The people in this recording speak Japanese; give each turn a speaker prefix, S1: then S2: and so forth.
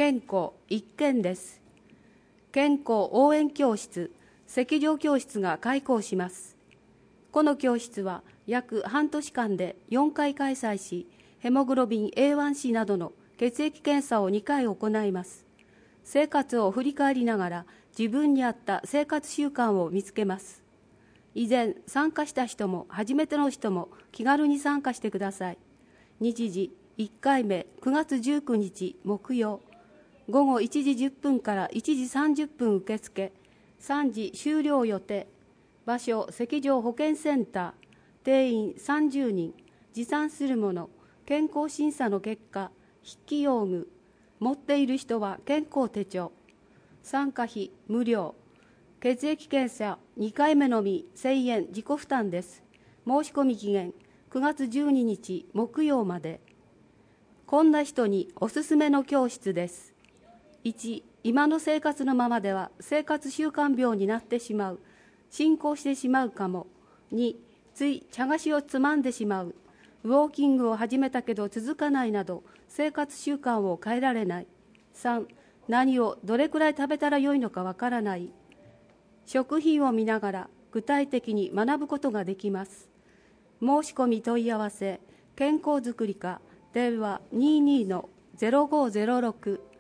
S1: 健康1件です。健康応援教室、赤条教室が開校します。この教室は約半年間で4回開催し、ヘモグロビン A1C などの血液検査を2回行います。生活を振り返りながら自分に合った生活習慣を見つけます。以前参加した人も初めての人も気軽に参加してください。日時1回目9月19日木曜、午後1時10分から1時30分受付、3時終了予定。場所赤条保健センター、定員30人、持参するもの、健康審査の結果、筆記用具、持っている人は健康手帳。参加費無料。血液検査2回目のみ1000円自己負担です。申し込み期限9月12日木曜まで。こんな人におすすめの教室です。1、今の生活のままでは生活習慣病になってしまう。進行してしまうかも。2、つい茶菓子をつまんでしまう。ウォーキングを始めたけど続かないなど生活習慣を変えられない。3、何をどれくらい食べたらよいのかわからない。食品を見ながら具体的に学ぶことができます。申し込み問い合わせ、健康づくり課、電話22-0506